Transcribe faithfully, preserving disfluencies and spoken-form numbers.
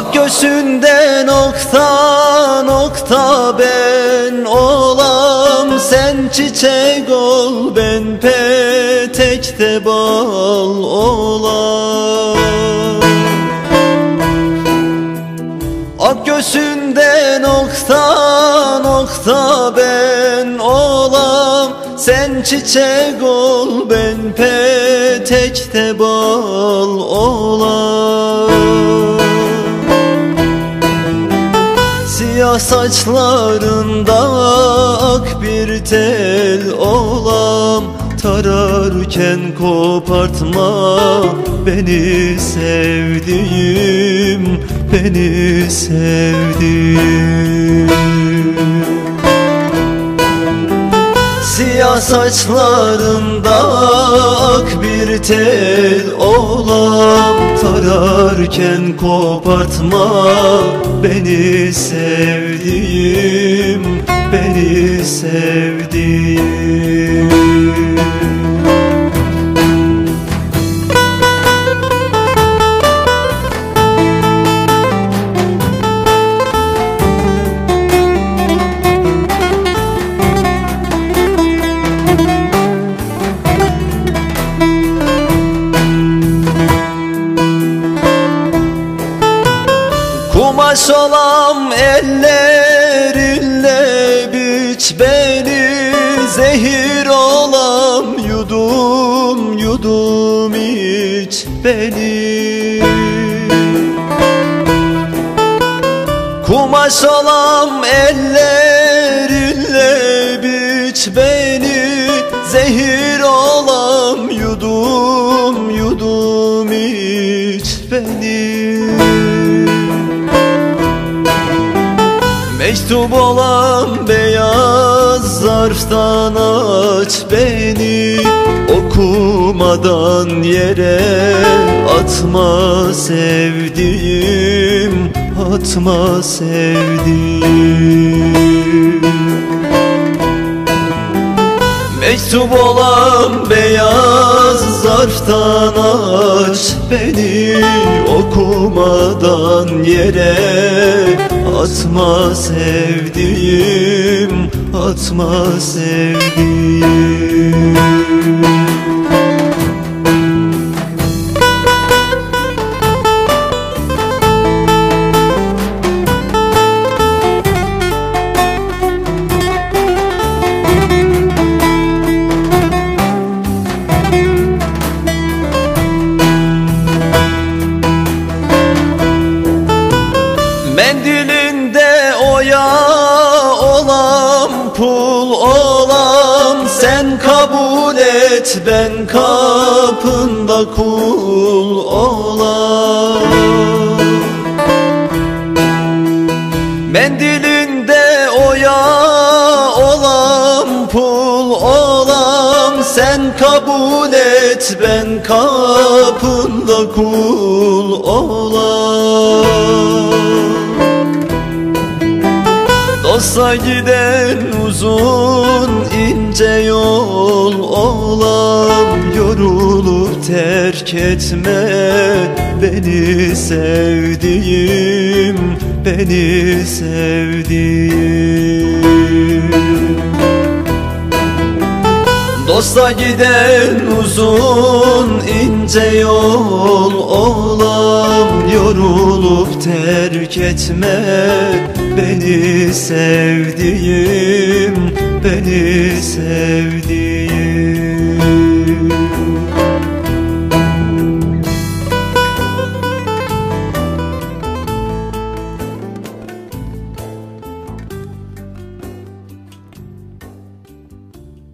Ak göğsünde nokta nokta ben olam, sen çiçek ol ben petekte bal olam. Ak göğsünde nokta nokta ben olam, sen çiçek ol ben petekte bal olam. Siyah saçlarında ak bir tel olam, tararken kopartma beni sevdiğim, beni sevdiğim. Siyah saçlarında ak bir tel olam, tararken kopartma beni sevdiğim, beni sevdiğim. Kumaş olam ellerinle biç beni, zehir olam yudum yudum iç beni. Kumaş olam ellerinle biç beni, zehir olam yudum yudum iç beni. Mektup olan beyaz zarftan aç beni, okumadan yere atma sevdiğim, atma sevdiğim. Mektup olan beyaz zarftan aç beni, okumadan yere atma sevdiğim, atma sevdiğim. Mendilinde oya olam, pul olam, sen kabul et ben kapında kul olam. Mendilinde oya olam, pul olam, sen kabul et ben kapında kul olam. Dosta giden uzun ince yol olam, yorulup terk etme beni sevdiğim, beni sevdiğim. Dosta giden uzun ince yol olam, yorulup terk etme beni sevdiğim, beni sevdiğim.